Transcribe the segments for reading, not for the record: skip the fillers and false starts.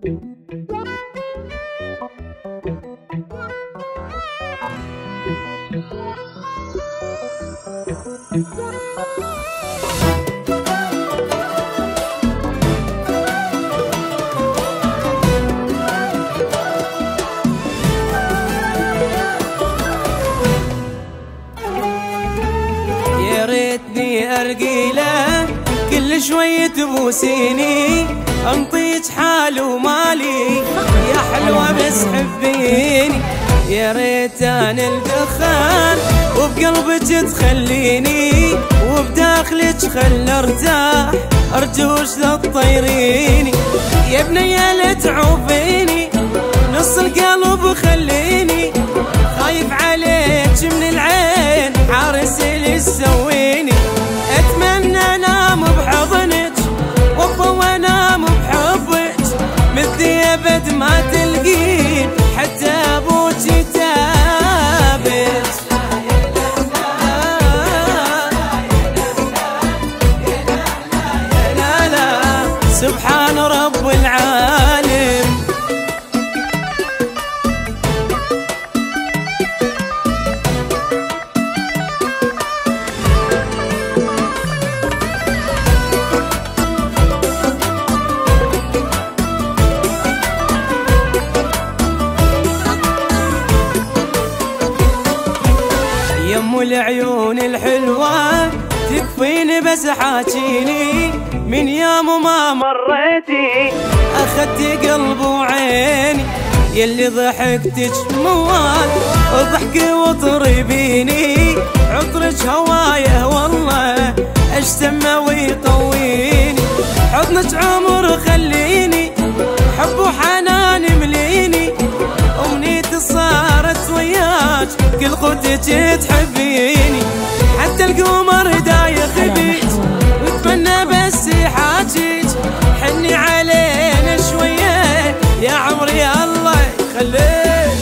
يا ريتني ارقي له كل شوي تبوسيني، انطيج حال ومالي يا حلوة بس حبيني. يا ريت انا الدخان وبقلبك تخليني، وبداخلك خل ارتاح ارجوش لا تطيريني. يا بنية لا تعوفيني نص القلب خليني، خايف عليك من العين حارس اللي تسويني. اتمنى انام بحضنك وافضى وانام بحبك، مثلي ابد ما تلقين حتى ابوك تابت. لا لا سبحان رب العالم. يم العيون الحلوة تكفيني بس حاجيني، من يوم ما مريتي أخدت قلب وعيني. يلي ضحكتك موال وضحكي وطربيني، عطرك هوايه والله اشتمه ويطويني. حضنك عمر خليني حب وحنان مليني، أمنيتي صارت وياك كل قدتك تحبيني. حتى القمر دايخ بيك واتمنى بس يحاجيك، حني علينا شوية يا عمري يا الله يخليك.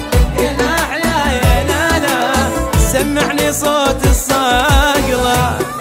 سمعني صوت الصقلة.